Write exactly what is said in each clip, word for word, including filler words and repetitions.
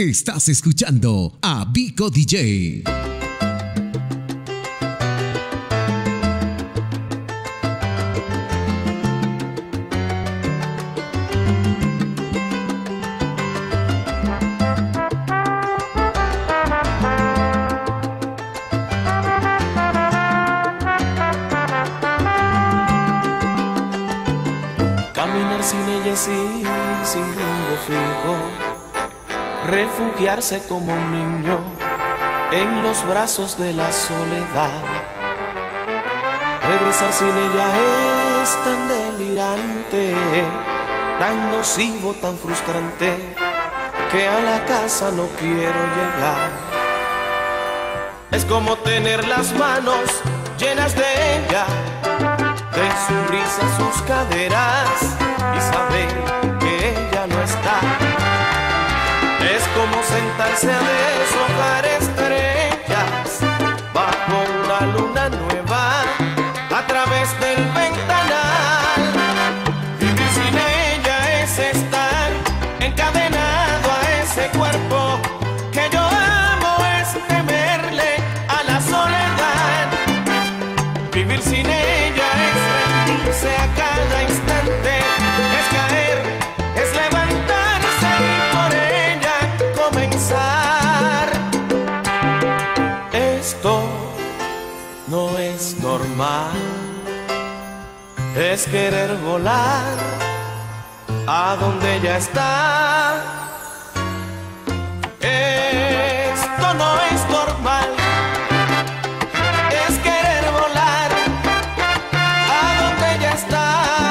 Estás escuchando a Vico D J. Caminar sin ella es ir sin rumbo fijo, refugiarse como un niño en los brazos de la soledad. Regresar sin ella es tan delirante, tan nocivo, tan frustrante, que a la casa no quiero llegar. Es como tener las manos llenas de ella, de su risa, sus caderas, y saber que ella no está. Es como sentarse a deshojar estrellas bajo una luna nueva a través del ventanal. Vivir sin ella es estar encadenado a ese cuerpo que yo amo, es temerle a la soledad. Vivir sin ella es rendirse a cada instante, es caer, es levantarse y por ella comenzar. Esto no es normal, es querer volar a donde ella está. Esto no es normal, es querer volar a donde ella está.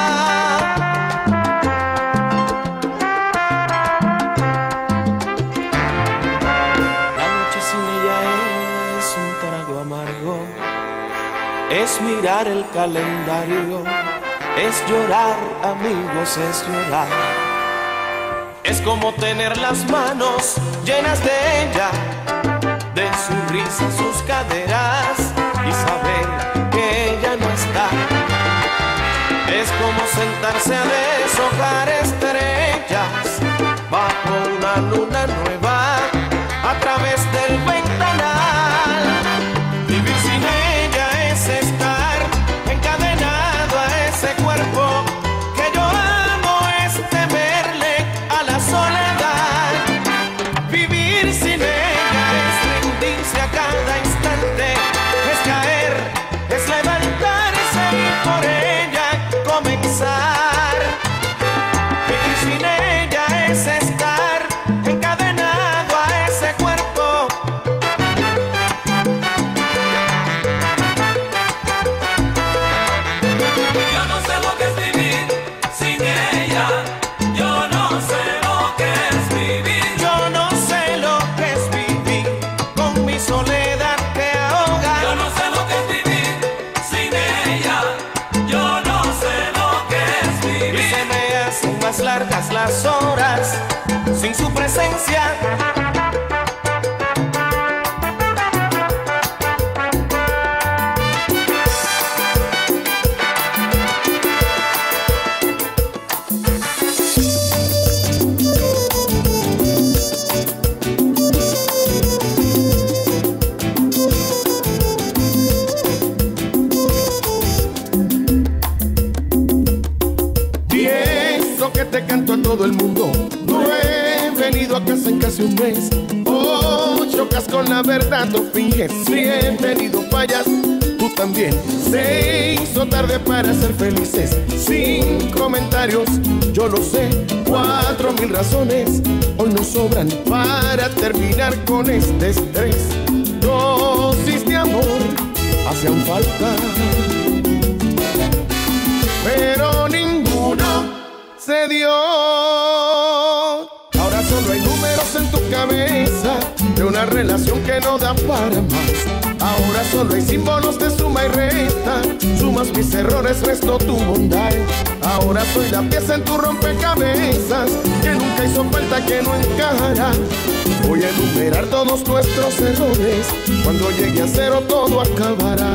La noche sin ella es un trago amargo, es mirar el calendario, es llorar, amigos, es llorar. Es como tener las manos llenas de ella, de su risa, sus caderas, y saber que ella no está. Es como sentarse a deshojar estrellas bajo una luna nueva a través del ventanal. Vivir sin ella es estar encadenado a ese cuerpo que yo amo, es temerle a la soledad. Vivir sin ella es rendirse a cada instante, es caer, es levantarse y por ella comenzar. Vivir sin ella es estar encadenado a ese cuerpo. Yo no sé lo que es vivir sin ella. Yo no sé lo que es vivir. Yo no sé lo que es vivir con mi soledad que ahoga. Yo no sé lo que es vivir sin ella. Yo no sé lo que es Y vivir. se me hacen más largas las horas sin su presencia. Pienso que te canto a todo el mundo. No he venido a casa en casi un mes. Oh, chocas con la verdad, no finges. Bienvenido, fallas, tú también. Se hizo tarde para ser felices. Sin comentarios, yo lo sé. Cuatro mil razones hoy nos sobran para terminar con este estrés. Dosis de amor hacían falta, pero ninguno se dio. Ahora solo hay números en tu cabeza de una relación que no da para más. Ahora solo hay símbolos de suma y resta. Sumas mis errores, resto tu bondad. Ahora soy la pieza en tu rompecabezas que nunca hizo falta, que no encajará. Voy a enumerar todos nuestros errores. Cuando llegue a cero todo acabará.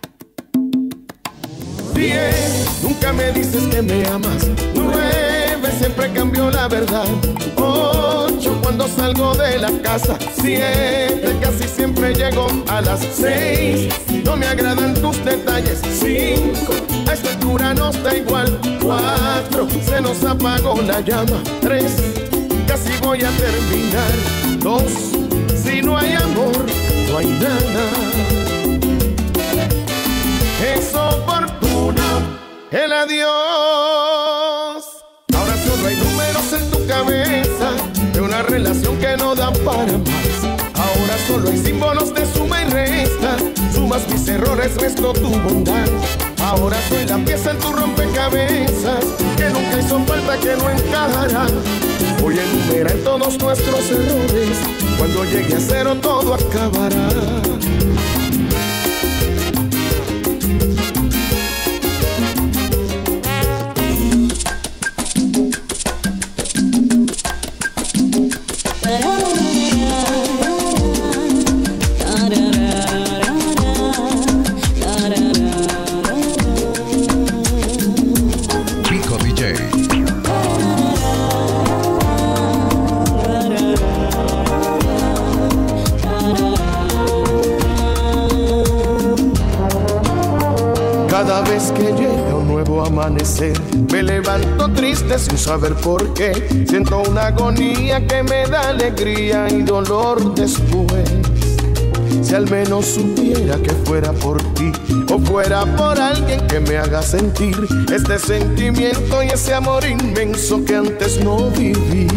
Bien, nunca me dices que me amas. Nueve siempre cambio la verdad. Ocho cuando salgo de la casa. Siete casi siempre llego a las seis. No me agradan tus detalles. Cinco, a esta altura nos da igual. Cuatro, se nos apagó la llama. Tres, casi voy a terminar. Dos, si no hay amor, no hay nada. Es oportuno el adiós. Ahora solo hay números en tu cabeza de una relación que no da para más. Ahora solo hay símbolos de suma y resta. Sumas mis errores, resto tu bondad. Ahora soy la pieza en tu rompecabezas que nunca hizo falta, que no encajará. Voy a enumerar todos nuestros errores. Cuando llegue a cero todo acabará. Cada vez que llega un nuevo amanecer, me levanto triste sin saber por qué. Siento una agonía que me da alegría y dolor después. Si al menos supiera que fuera por ti o fuera por alguien que me haga sentir este sentimiento y ese amor inmenso que antes no viví.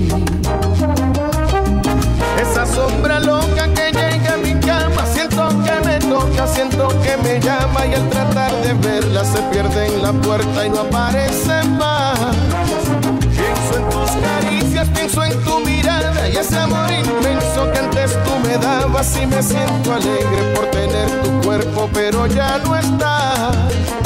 Esa sombra loca que llega a mi cama, siento que me toca, siento que me llama y al tratar de verla se pierde en la puerta y no aparece más. Pienso en tus caricias, pienso en tu mirada y ese amor inmenso que antes tú me dabas y me siento alegre por tener tu cuerpo, pero ya no estás.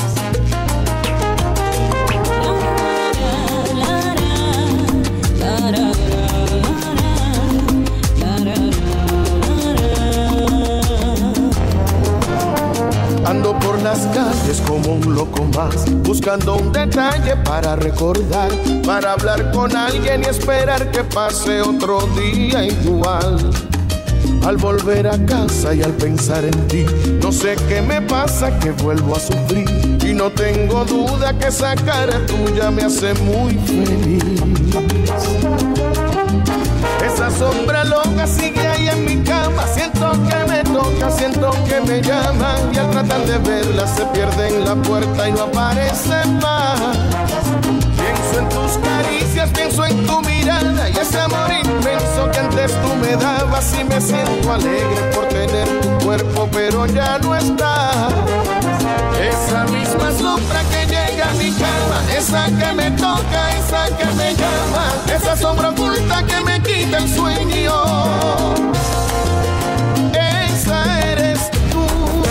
Ando por las calles como un loco más, buscando un detalle para recordar, para hablar con alguien y esperar que pase otro día igual. Al volver a casa y al pensar en ti, no sé qué me pasa, que vuelvo a sufrir. Y no tengo duda que esa cara tuya me hace muy feliz. Esa sombra loca sigue ahí en mi cama. Siento que me toca, siento que me llama y al tratar de verla se pierde en la puerta y no aparece más. Pienso en tus caricias, pienso en tu mirada y ese amor inmenso que antes tú me dabas y me siento alegre por tener tu cuerpo, pero ya no está. Esa misma sombra que llega a mi cama, esa que me toca, esa que me llama, esa sombra oculta que me quita el sueño, esa eres tú.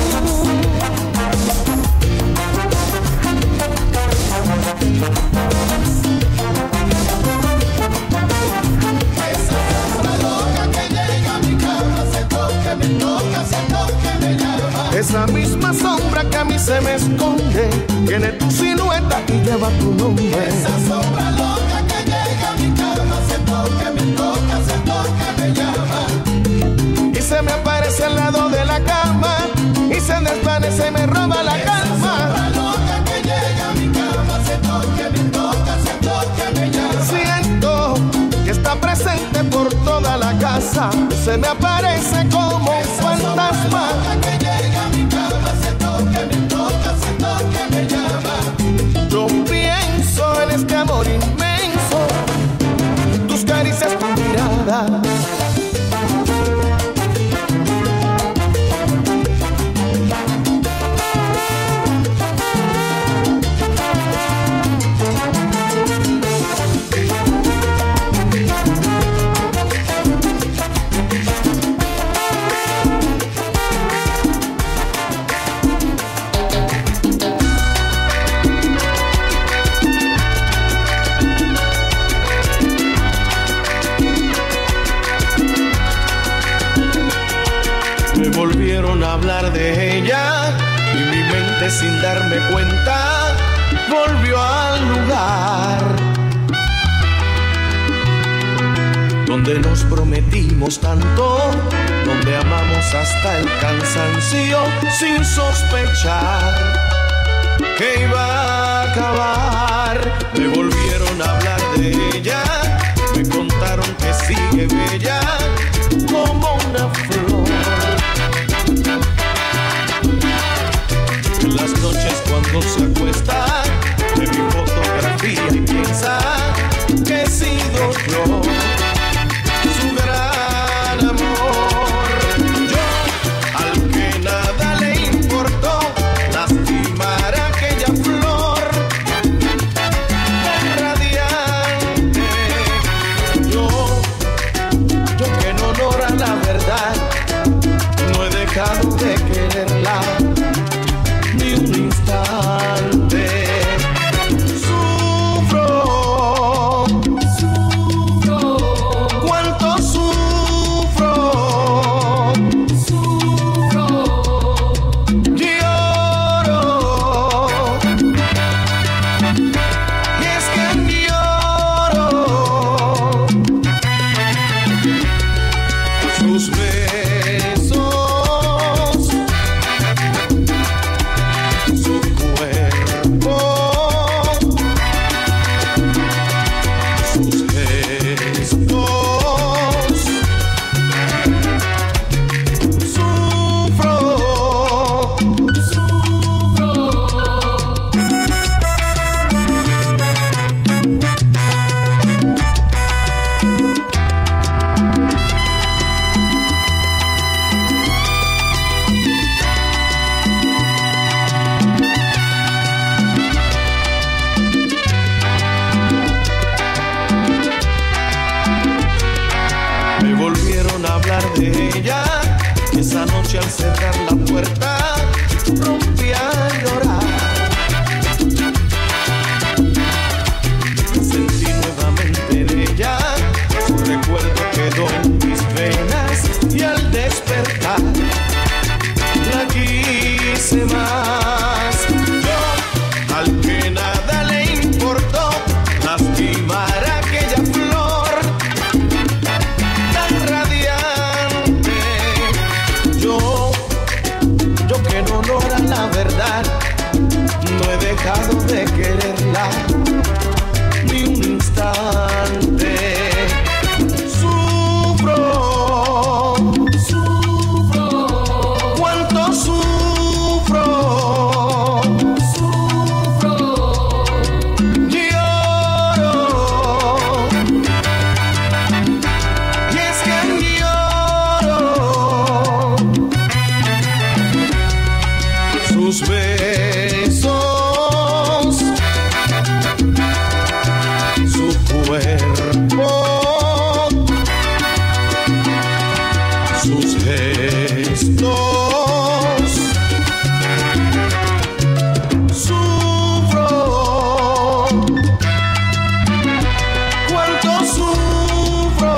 Esa sombra loca que llega a mi cama, siento que me toca, siento que me llama. Esa misma sombra que a mí se me esconde, tiene tu silueta y lleva tu nombre. Esa sombra loca que llega a mi cama, siento que me toca, siento que me llama. Y se me aparece al lado de la cama, y se desvanece y me roba la calma. Esa sombra loca que llega a mi cama, siento que me toca, siento que me llama. Siento que está presente por toda la casa, se me aparece como un fantasma. Que llega a mi cama, siento que me toca, siento que me llama. Yo pienso en este amor inmenso, tus caricias, tu mirada. Volvieron a hablar de ella y mi mente sin darme cuenta volvió al lugar. donde nos prometimos tanto, donde amamos hasta el cansancio, sin sospechar que iba a acabar. Me volvieron a hablar de ella, me contaron que sigue bella como una flor. En las noches cuando se acuesta, de mi fotografía y piensa que he sido yo su gran amor. Yo, al que nada le importó lastimar a aquella flor tan radiante. Yo, yo que en honor a la verdad no he dejado de quererla ni un instante. Al cerrar la puerta rompí a llorar. Me sentí nuevamente en ella, su recuerdo quedó en mis venas y al despertar la quise más. Yo, al que nada le importó lastimar a aquella flor tan radiante. Yo, yo que en honor a la verdad no he dejado de quererla ni un instante. Sufro, sufro, cuánto sufro, sufro, lloro. Y es que lloro sus besos, su cuerpo, sus gestos. Sufro, cuánto sufro.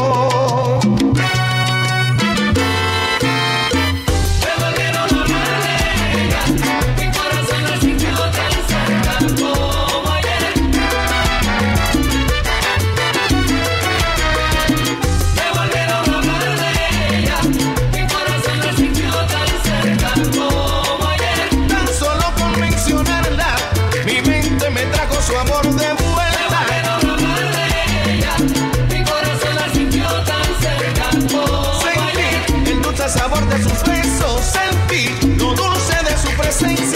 Me volvieron a hablar de ella, mi corazón la sintió tan cerca como ayer. Me volvieron a hablar de ella, mi corazón la sintió tan cerca como ayer. Tan solo con mencionarla, mi mente me trajo su amor de Me vuelta. volvieron a hablar de ella, mi corazón la sintió tan cerca como ayer. Sentí el dulce sabor de sus besos, sentí lo dulce de su presencia.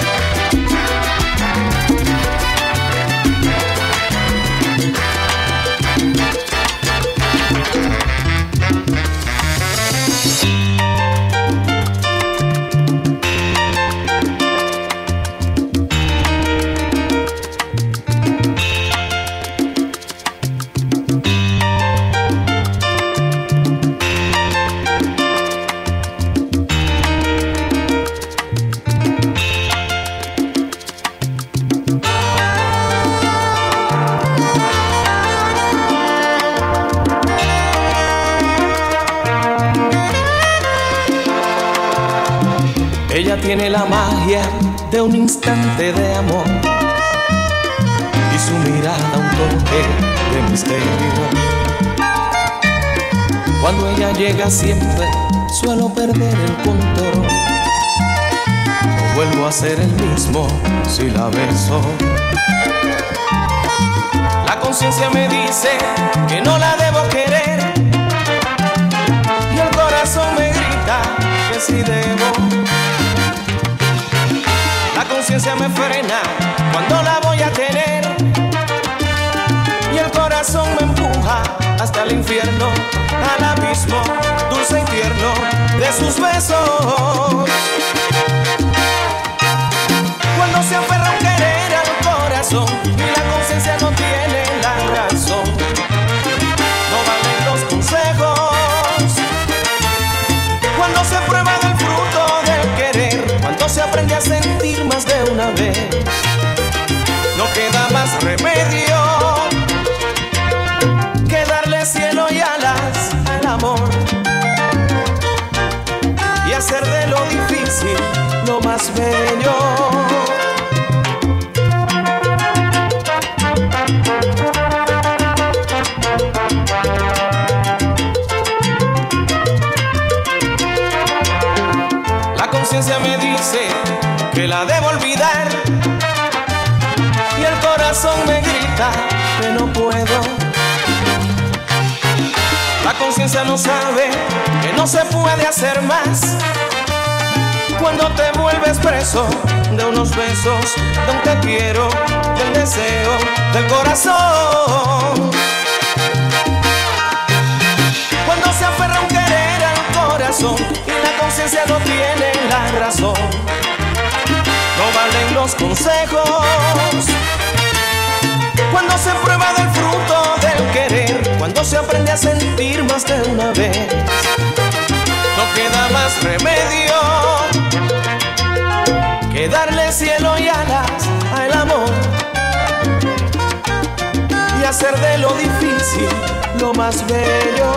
Ella tiene la magia de un instante de amor y su mirada un toque de misterio. Cuando ella llega siempre suelo perder el control. No vuelvo a ser el mismo si la beso. La conciencia me dice que no la debo querer y el corazón me grita que sí debo. La conciencia me frena cuando la voy a tener y el corazón me empuja hasta el infierno, al abismo dulce y tierno de sus besos. Cuando se aferra un querer al corazón y la conciencia no tiene la razón, no valen los consejos. Cuando se prueba del fruto del querer, cuando se aprende a sentir más de una vez, no queda más remedio que darle cielo y alas al amor y hacer de lo difícil lo más bello. La conciencia me dice que la debo olvidar y el corazón me grita que no puedo. La conciencia no sabe que no se puede hacer más cuando te vuelves preso de unos besos, de un te quiero, del deseo, del corazón. Cuando se aferra un querer al corazón y la conciencia no tiene la razón, no valen los consejos. Cuando se prueba del fruto del querer, cuando se aprende a sentir más de una vez, no queda más remedio que darle cielo y alas al amor y hacer de lo difícil lo más bello.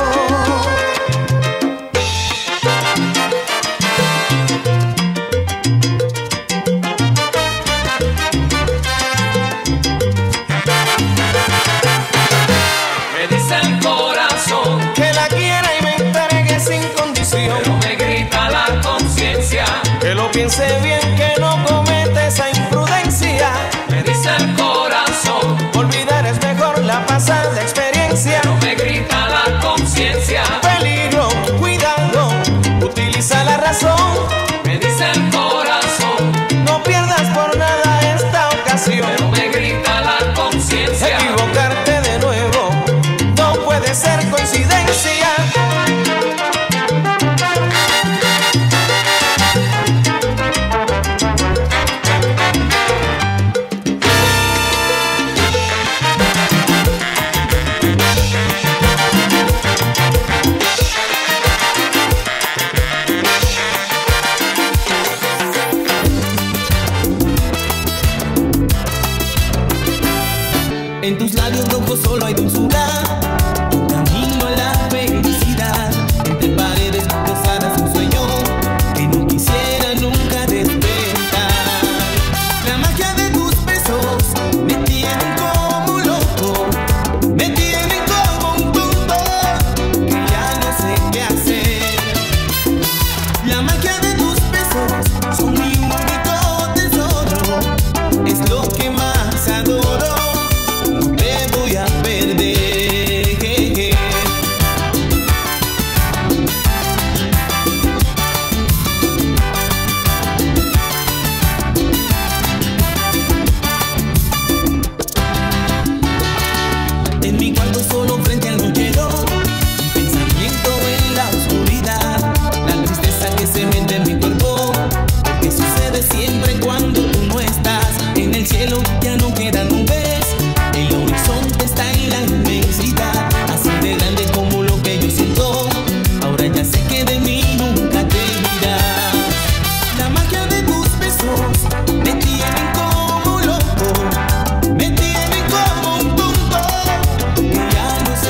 Pero me grita la conciencia que lo piense bien, que no cometa esa imprudencia. Me dice el corazón, olvidar es mejor la pasada experiencia. pero me grita la conciencia, Peligro, cuidado, utiliza la razón. me dice el corazón, No pierdas por nada esta ocasión. pero me grita la conciencia. Equivocarte de nuevo no puede ser coincidencia. En tus labios rojos solo hay dulzura, un camino a la felicidad. Entre paredes posadas un sueño que no quisiera nunca despertar. La magia de tus besos me tiene como un loco, me tiene como un tonto que ya no sé qué hacer. La magia de tus besos son mi único tesoro, es lo que más adoro. Voy a perder. En mi cuarto solo frente al nochero, un pensamiento en la oscuridad, la tristeza que se mete en mi cuerpo, porque sucede siempre cuando tú no estás. En el cielo ya no quedan nubes, el horizonte está en la inmensidad, así de grande como lo que yo siento. Ahora ya sé que de mí nunca te irás. La magia de tus besos me tienen como loco, me tienen como un tonto que ya no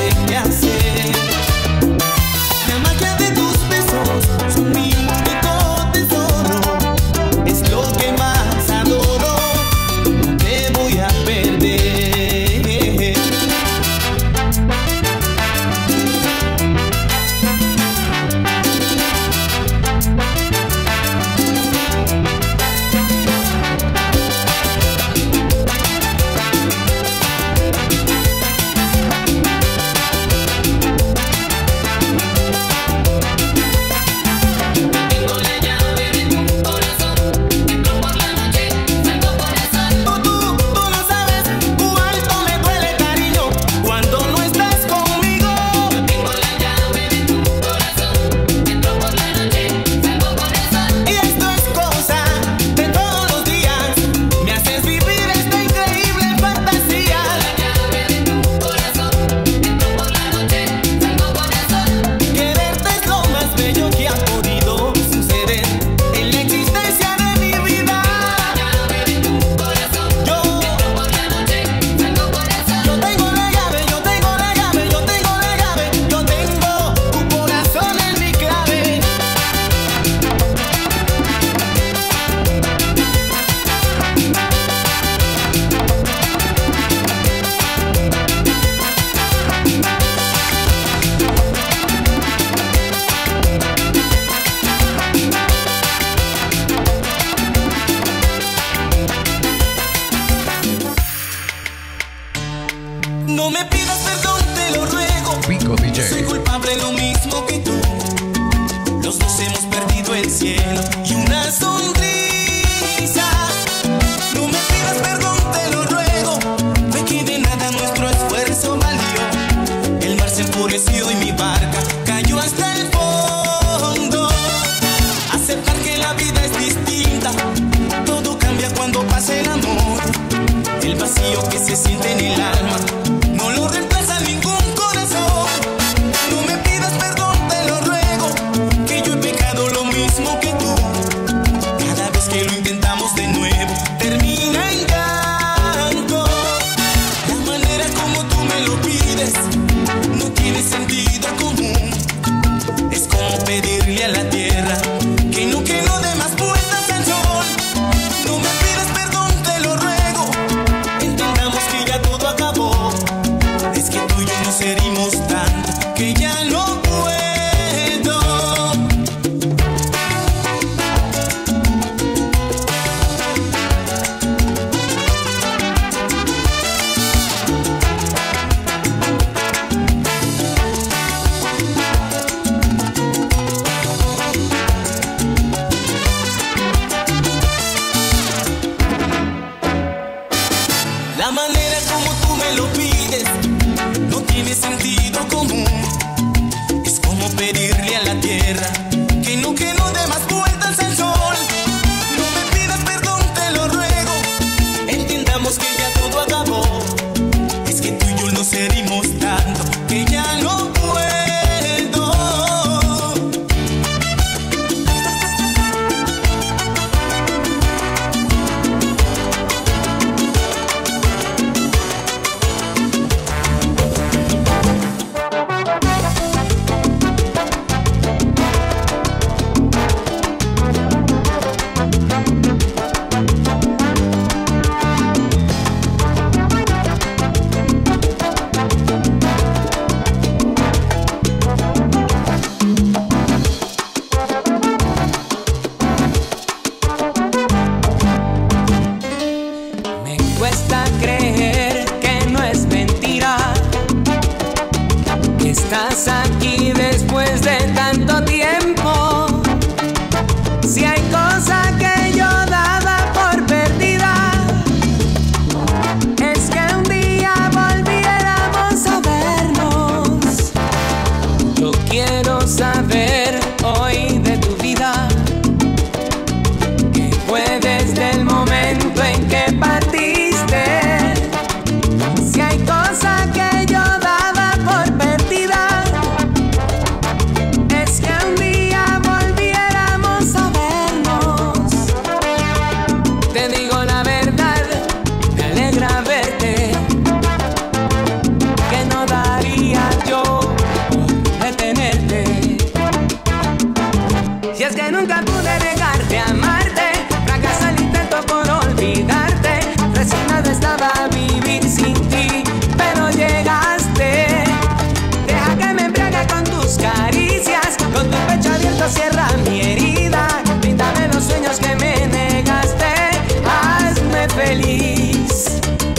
herimos tanto que ya no puedo. La manera como tú me lo pides no tiene sentido común. Es como pedirle a la tierra que no, que no dé más vueltas al sol. No me pidas perdón, te lo ruego. Entendamos que ya todo acabó. Es que tú y yo nos herimos tanto que ya no puedo. Cuesta creer que no es mentira, que estás aquí después de tanto tiempo. Si hay cosa que yo daba por perdida, es que un día volviéramos a vernos. Yo quiero saber hoy de tu vida, que fue desde el momento en que partiste. Si hay cosa que yo daba por perdida, es que un día volviéramos a vernos. Te digo la verdad, me alegra verte, que no daría yo por detenerte. Si es que nunca pude dejarte amarte, fracasó el intento por olvidarte. Resignado estaba a vivir sin ti, pero llegaste. Deja que me embriague con tus caricias, con tu pecho abierto cierra mi herida. Bríndame los sueños que me negaste, hazme feliz.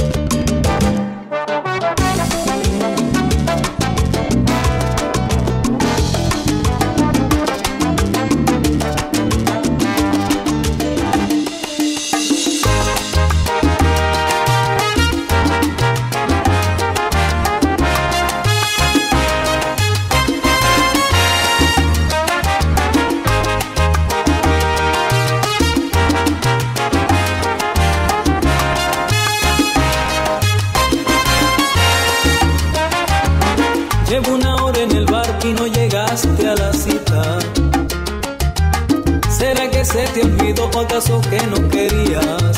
Llevo una hora en el bar y no llegaste a la cita. ¿Será que se te olvidó o acaso que no querías?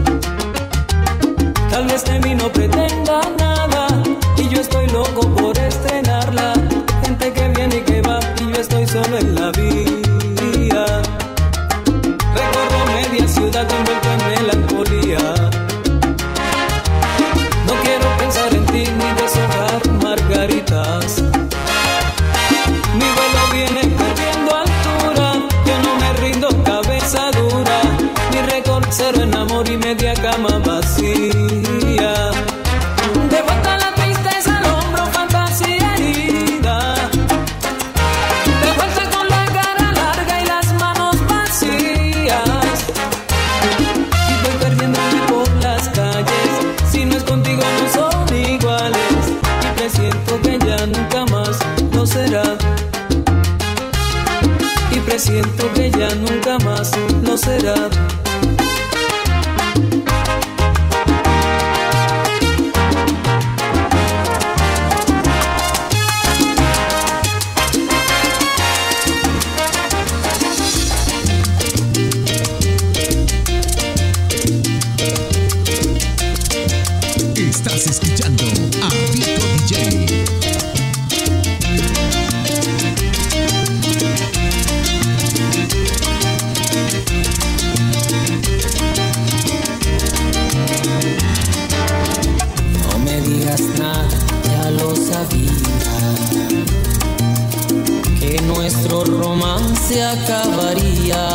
Tal vez de mí no pretenda nada y yo estoy loco por estrenarla. Gente que viene y que va y yo estoy solo en la vía. Recorro media ciudad envuelto en melancolía. No quiero pensar en ti ni deshojar margaritas. Mi vuelo viene perdiendo altura, yo no me rindo, cabeza dura. Mi récord cero en amor y media cama vacía. De vuelta la tristeza al hombro, fantasía herida. De vuelta con la cara larga y las manos vacías. Y voy perdiéndome por las calles, si no es contigo no son iguales. Y presiento que ya nunca más no será. Y presiento que ya nunca más no será. Estás escuchando a Vico D J. que nuestro romance acabaría.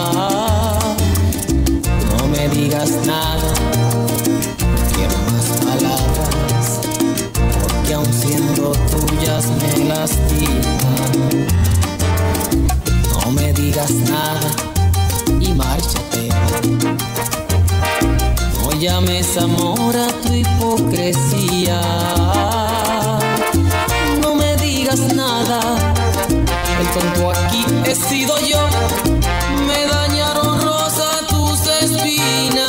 No me digas nada, no quiero más palabras, porque aun siendo tuyas me lastiman. No me digas nada y márchate. No llames amor a tu hipocresía. No me digas nada, el tonto aquí he sido yo. Me dañaron rosa tus espinas.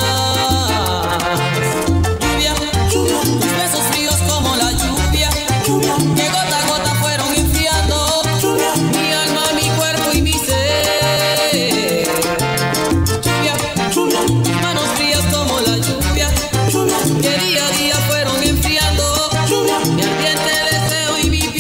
Lluvia, lluvia, tus besos fríos como la lluvia, lluvia, que gota a gota fueron enfriando, lluvia, mi alma, mi cuerpo y mi ser. Lluvia, lluvia, tus manos frías como la lluvia, lluvia, que día a día fueron enfriando, lluvia, mi ardiente deseo y mi piel.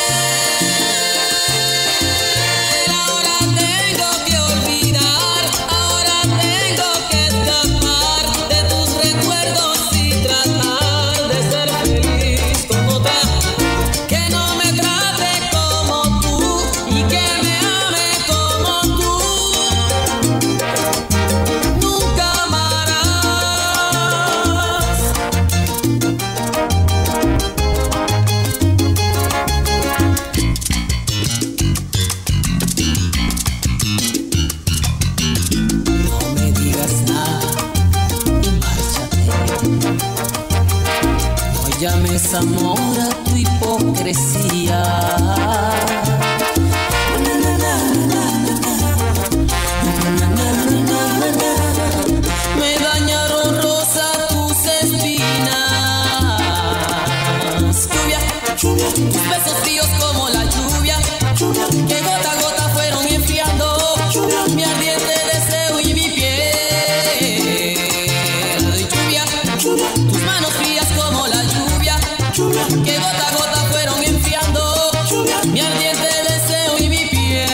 Llames amor a tu hipocresía. Me dañaron rosa tus espinas. Lluvia, lluvia, tus besos fríos como la lluvia, lluvia, que gota a gota fueron enfriando, lluvia, mi ardiente deseo y mi piel. Lluvia, lluvia, tus manos frías como la lluvia, lluvia, que gota a gota fueron enfriando, lluvia, mi ardiente deseo y mi piel.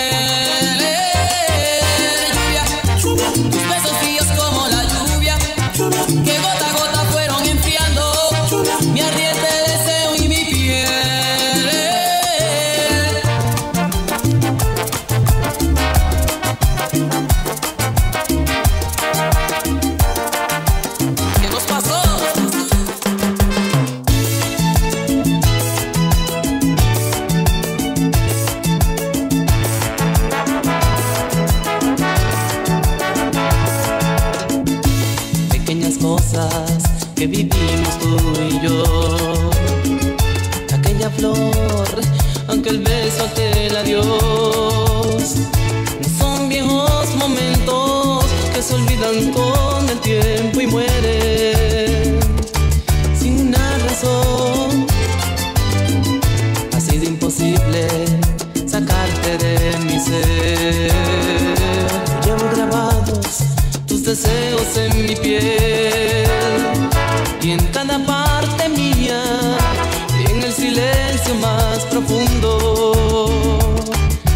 Lluvia, lluvia, tus besos fríos como la lluvia, lluvia, que gota a gota fueron enfriando, lluvia, mi ardiente deseo y mi piel. ¿Qué nos pasó? Pequeñas cosas que vivimos tú y yo. Aquella flor, aunque el beso aquel adiós, no son viejos momentos que se olvidan con el tiempo y mueren sin una razón. Ha sido imposible sacarte de mi ser. Llevo grabados tus deseos en mi piel y en cada parte mía, y en el silencio más profundo.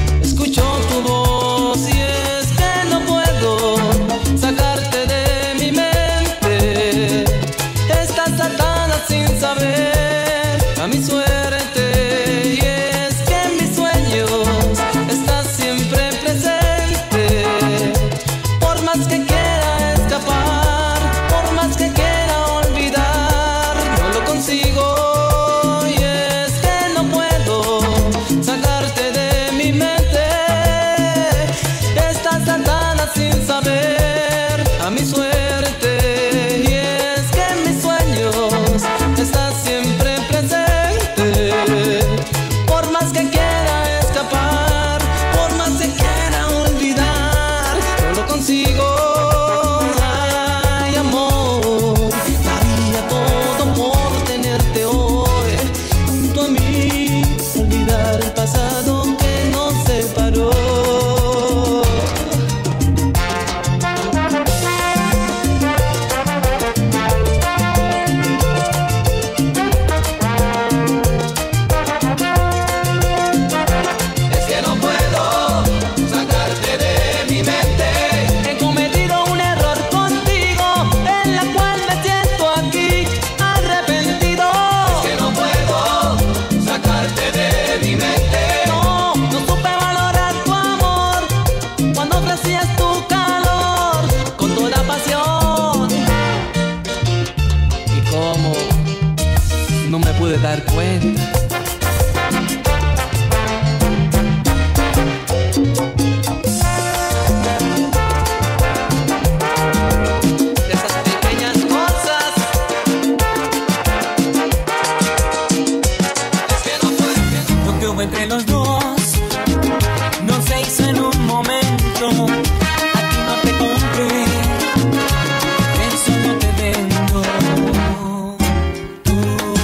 entre los dos no se hizo en un momento. A ti no te compré, eso no te vendo. Tú,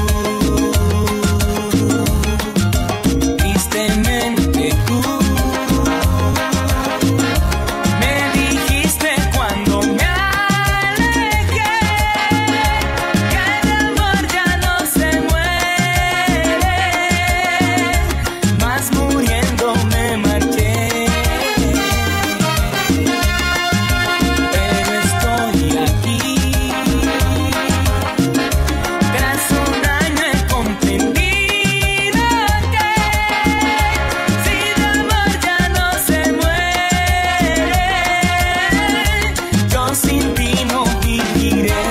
tristemente tú, me dijiste cuando me alejé que el amor ya no se muere, mas muriendo me marché. Pero estoy aquí, tras un año he comprendido que si de amor ya no se muere, yo sin ti no viviré.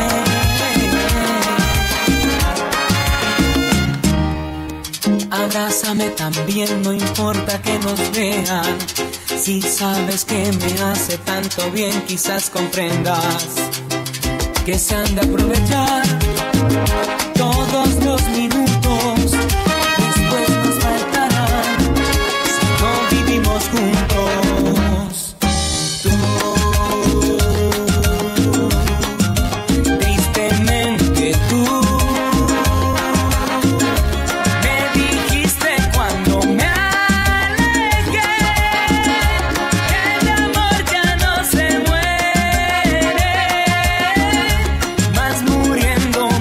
Abrázame también, no importa que nos vean. Si sabes que me hace tanto bien, quizás comprendas que se han de aprovechar todos los minutos. Después nos faltarán si no vivimos juntos. Tú, tristemente tú, me dijiste cuando me alejé que el amor ya no se muere, mas muriendo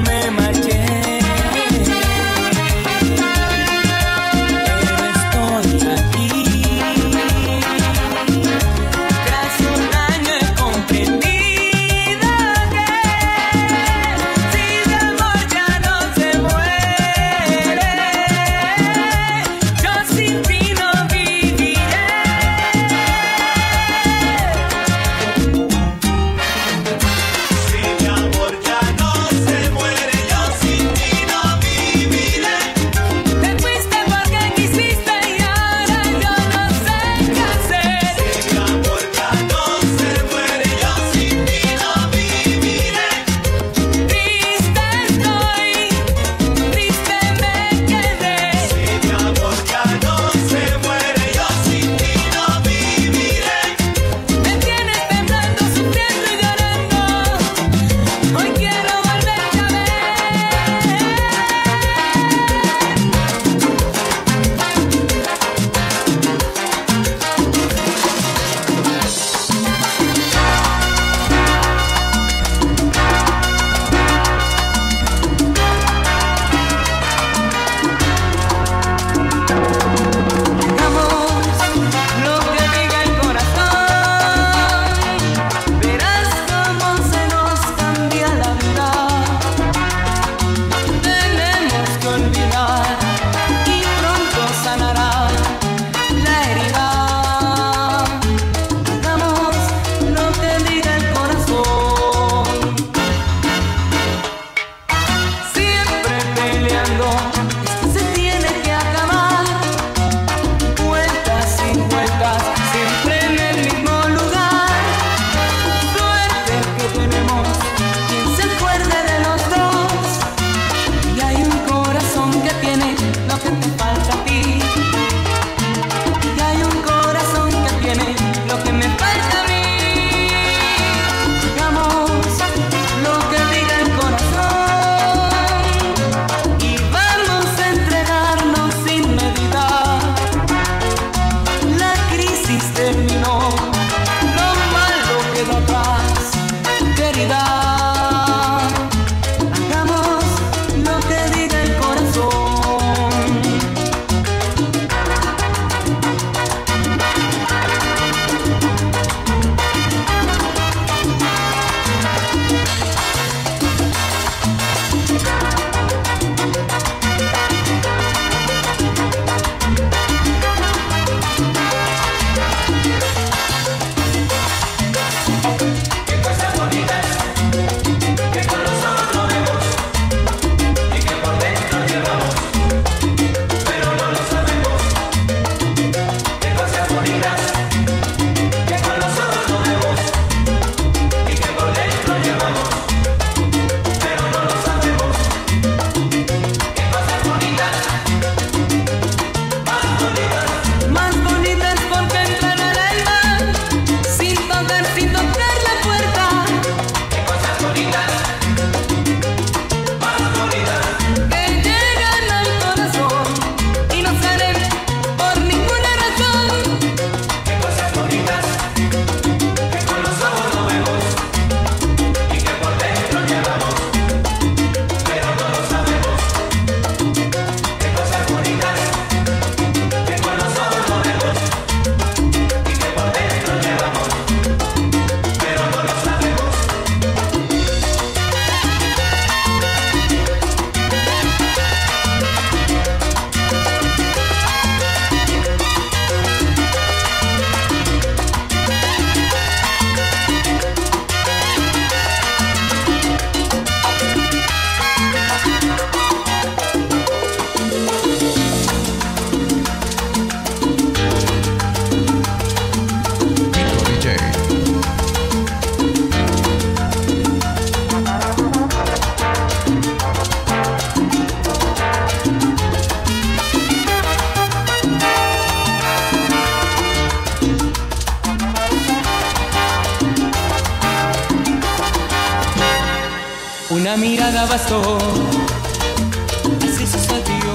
una mirada bastó, así sucedió.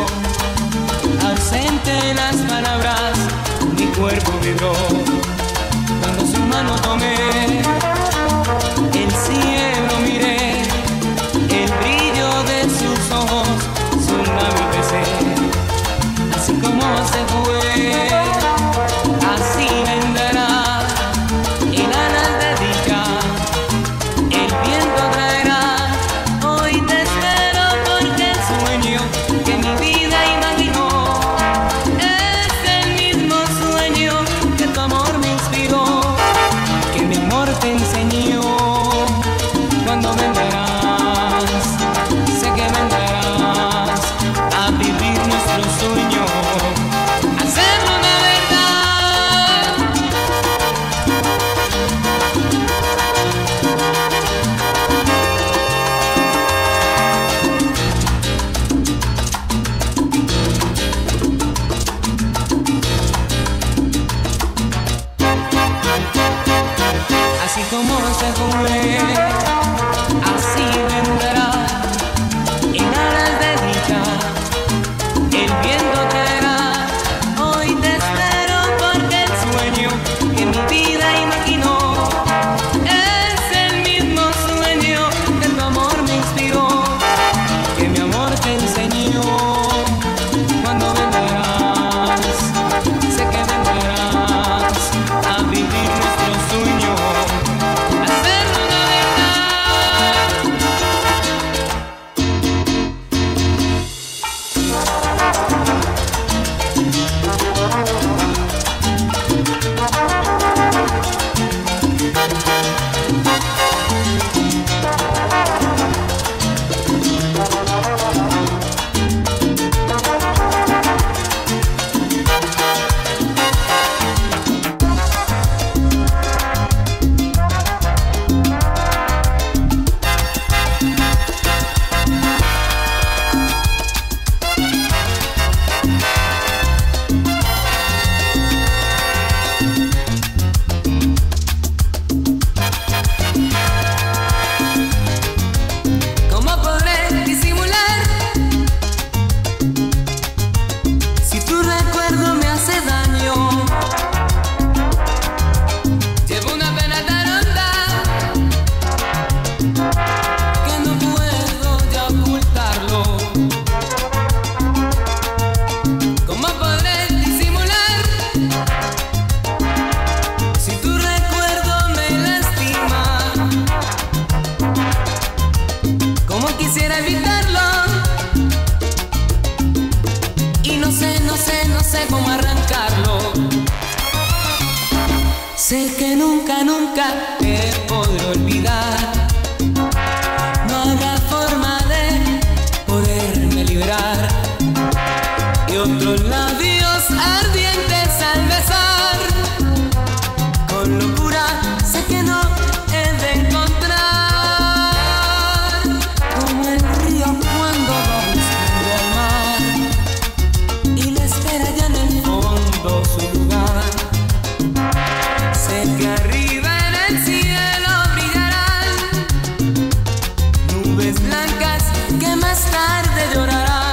Ausente en las palabras, mi cuerpo vibró. Cuando su mano tomé, el cielo miré, el brillo de sus ojos, su labio besé. Así como se fue, así vendrá, en alas de dicha, el viento traerá. Hoy te espero porque el sueño que mi vida imaginó es el mismo sueño que tu amor me inspiró, que mi amor te enseñó. Cuando vendrás, sé que vendrás a vivir nuestro sueño, hacerlo una verdad. Así como se fue, así vendrá, en alas de dicha, el viento traerá. Hoy te espero porque el sueño que mi vida imaginó es el mismo sueño que tu amor me inspiró, que mi amor te enseñó. Cuando vendrás, sé que vendrás a vivir nuestro sueño, hacerlo una verdad. ¿Cómo podré disimular si tu recuerdo me hace daño? Llevo una pena tan honda que no puedo ya ocultarlo. ¿Cómo podré disimular si tu recuerdo me lastima? Como quisiera evitarlo, y no sé, no sé, no sé cómo arrancarlo. Sé que nunca, nunca te podré olvidar. No habrá forma de poderme liberar. Y otros labios ardientes al besar, con locura sé que no he de encontrar. Como el río cuando va buscando al mar y le espera ya en el fondo su lugar. Sé que arriba en el cielo brillarán nubes blancas que más tarde llorarán.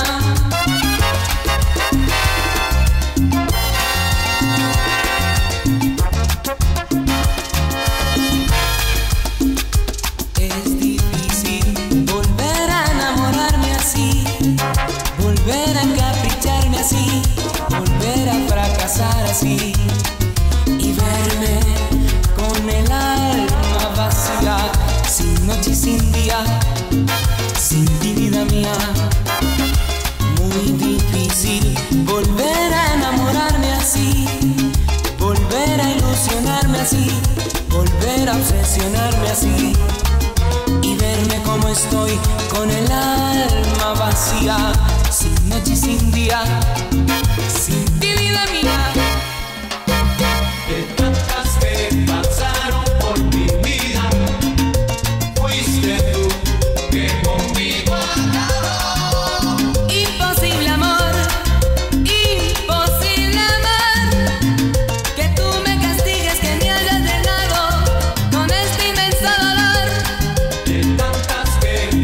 Es difícil volver a enamorarme así, volver a encapricharme así, volver a fracasar así y verme con el alma vacía, sin noche y sin día, sin ti, vida mía. Muy difícil volver a enamorarme así, volver a ilusionarme así, volver a obsesionarme así y verme como estoy con el alma vacía, sin noche y sin día, sin ti, vida mía. De tantas que pasaron por mi vida, fuiste tú que conmigo acabó. Imposible amor, imposible amar, que tú me castigues, que me hayas llenado con este inmenso dolor. De tantas que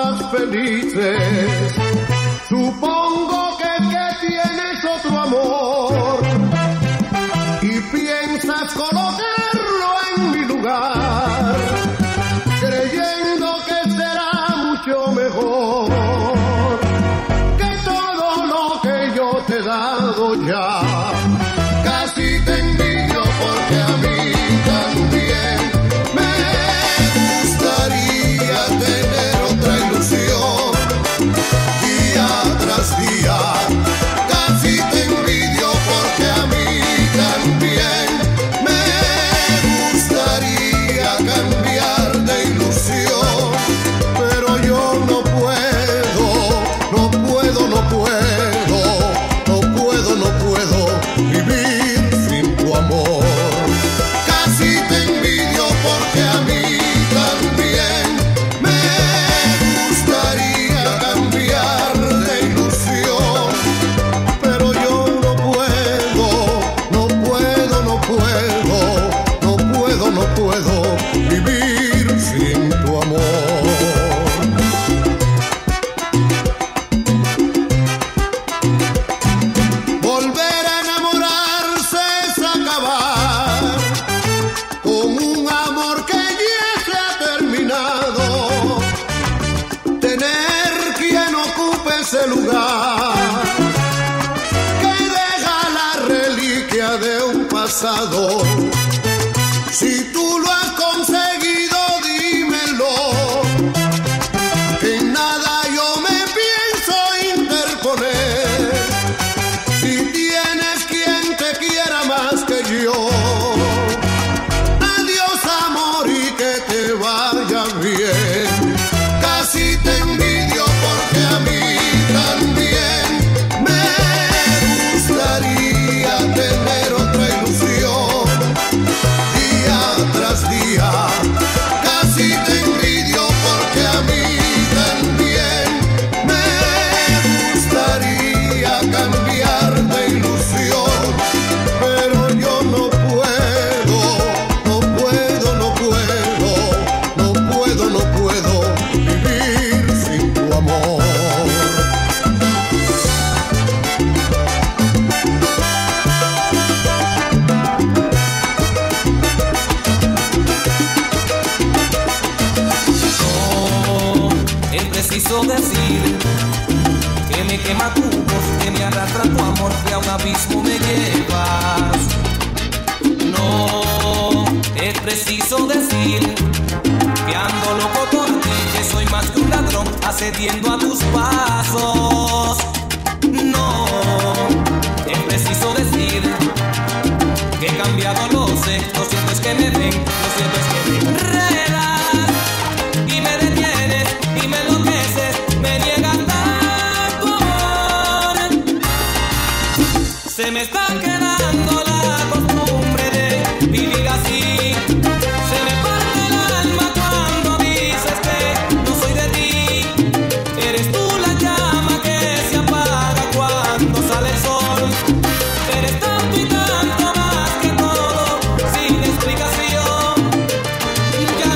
cosas felices. Supongo que, que tienes otro amor y piensas colocarlo en mi lugar, creyendo que será mucho mejor que todo lo que yo te he dado ya. Casi te envidio porque a mí también me gustaría tener otra ilusión día tras día. Casi te envidio porque a mí también me gustaría cambiar de ilusión, pero yo no puedo, no puedo, no puedo, no puedo, no puedo vivir sin tu amor. Casi te envidio porque a mí también me gustaría cambiar de ilusión, pero yo no puedo, no puedo, no puedo, no puedo, no puedo vivir sin tu amor. Volver a enamorarse es acabar con un amor que ya se ha terminado. Tener quien ocupe ese lugar que deja la reliquia de un pasado. Si tú lo has conseguido, dímelo, que en nada yo me pienso interponer. Si tienes quien te quiera más que yo, adiós amor y que te vaya bien. Casi te envidio porque a mí también me gustaría tener otra ilusión día tras día. Casi te envidio porque a mí también me gustaría cambiar de ilusión, pero yo no puedo, no puedo, no puedo, no puedo, no puedo vivir sin tu amor. No, es preciso decir que me quema tu voz, que me arrastra tu amor, que a un abismo me llevas. No, es preciso decir que ando loco por ti, que soy más que un ladrón accediendo a tus pasos. No, es preciso decir que he cambiado, lo sé, lo cierto es que me ven, lo cierto es que me enredas y me detienes y me enloqueces, me niegas tanto amor. Se me está quedando la costumbre de vivir así. Se me parte el alma cuando dices que no soy de ti. Eres tú la llama que se apaga cuando sale el sol. Eres tanto y tanto más que todo, sin explicación. Ya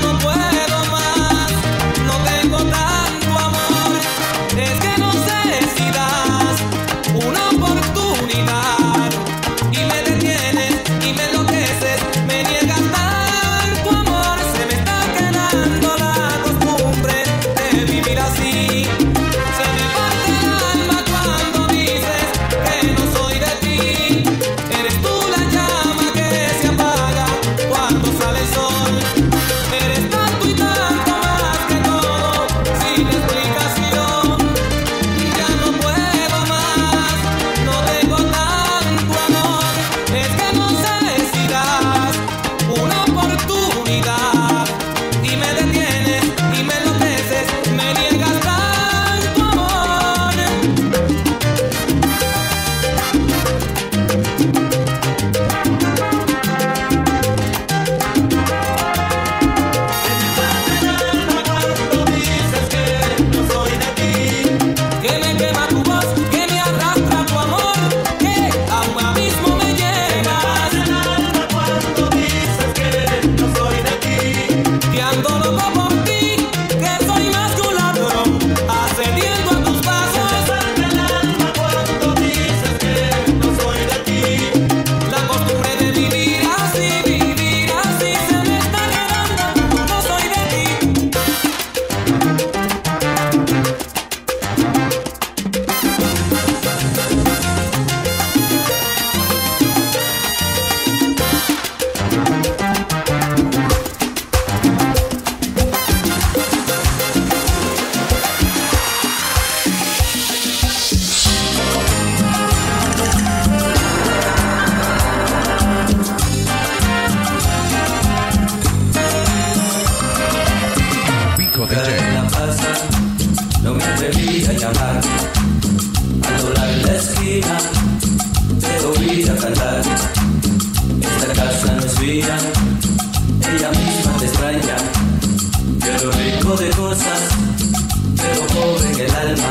vida, ella misma te extraña. Quiero rico de cosas, pero pobre en el alma.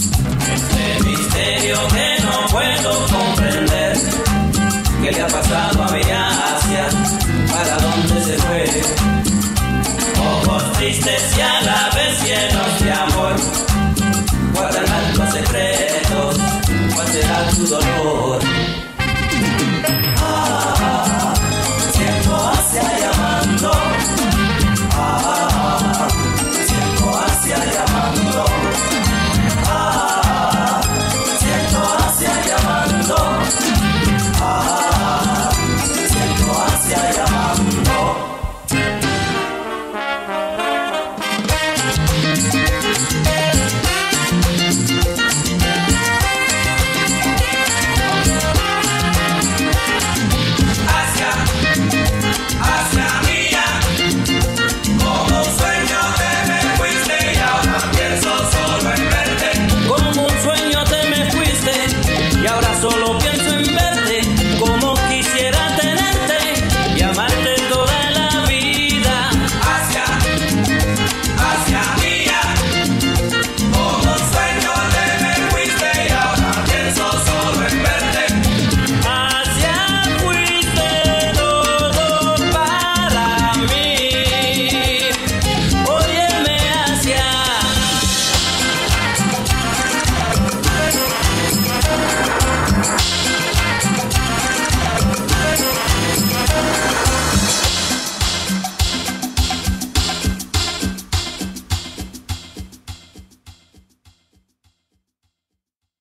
Este misterio que no puedo comprender, ¿qué le ha pasado